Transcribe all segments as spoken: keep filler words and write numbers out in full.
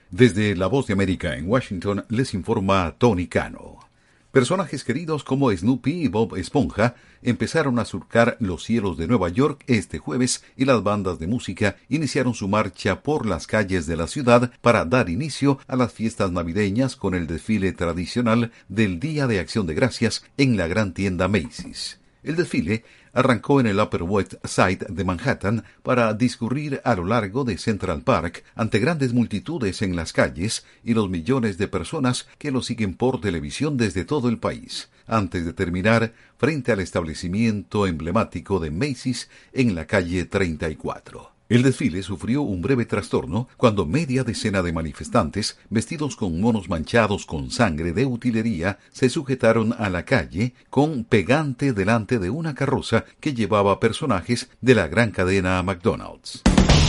Desde La Voz de América en Washington les informa Tony Cano. Personajes queridos como Snoopy y Bob Esponja empezaron a surcar los cielos de Nueva York este jueves y las bandas de música iniciaron su marcha por las calles de la ciudad para dar inicio a las fiestas navideñas con el desfile tradicional del Día de Acción de Gracias en la gran tienda Macy's. El desfile arrancó en el Upper West Side de Manhattan para discurrir a lo largo de Central Park ante grandes multitudes en las calles y los millones de personas que lo siguen por televisión desde todo el país, antes de terminar frente al establecimiento emblemático de Macy's en la calle treinta y cuatro. El desfile sufrió un breve trastorno cuando media decena de manifestantes, vestidos con monos manchados con sangre de utilería, se sujetaron a la calle con pegante delante de una carroza que llevaba personajes de la gran cadena McDonald's.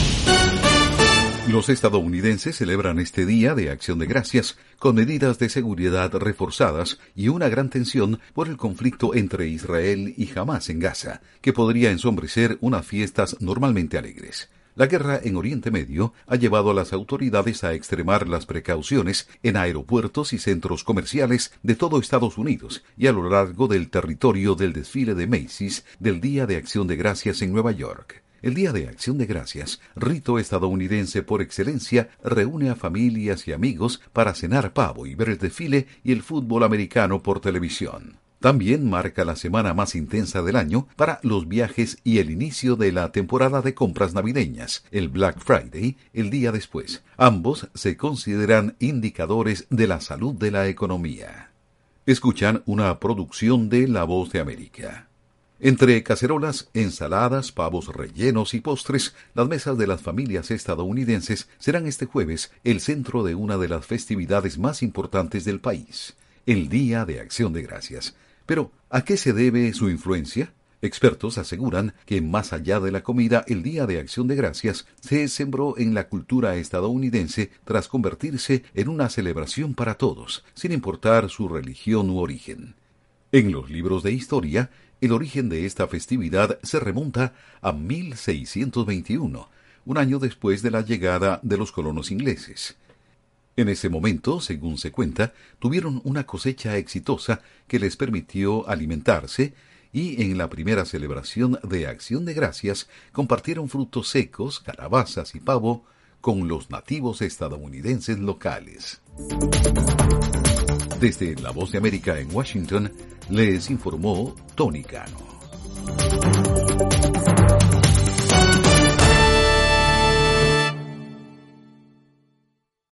Los estadounidenses celebran este Día de Acción de Gracias con medidas de seguridad reforzadas y una gran tensión por el conflicto entre Israel y Hamás en Gaza, que podría ensombrecer unas fiestas normalmente alegres. La guerra en Oriente Medio ha llevado a las autoridades a extremar las precauciones en aeropuertos y centros comerciales de todo Estados Unidos y a lo largo del territorio del desfile de Macy's del Día de Acción de Gracias en Nueva York. El Día de Acción de Gracias, rito estadounidense por excelencia, reúne a familias y amigos para cenar pavo y ver el desfile y el fútbol americano por televisión. También marca la semana más intensa del año para los viajes y el inicio de la temporada de compras navideñas, el Black Friday, el día después. Ambos se consideran indicadores de la salud de la economía. Escuchan una producción de La Voz de América. Entre cacerolas, ensaladas, pavos rellenos y postres, las mesas de las familias estadounidenses serán este jueves el centro de una de las festividades más importantes del país, el Día de Acción de Gracias. Pero, ¿a qué se debe su influencia? Expertos aseguran que más allá de la comida, el Día de Acción de Gracias se sembró en la cultura estadounidense tras convertirse en una celebración para todos, sin importar su religión u origen. En los libros de historia, el origen de esta festividad se remonta a mil seiscientos veintiuno, un año después de la llegada de los colonos ingleses. En ese momento, según se cuenta, tuvieron una cosecha exitosa que les permitió alimentarse y en la primera celebración de Acción de Gracias compartieron frutos secos, calabazas y pavo con los nativos estadounidenses locales. Desde La Voz de América en Washington, les informó Tony Cano.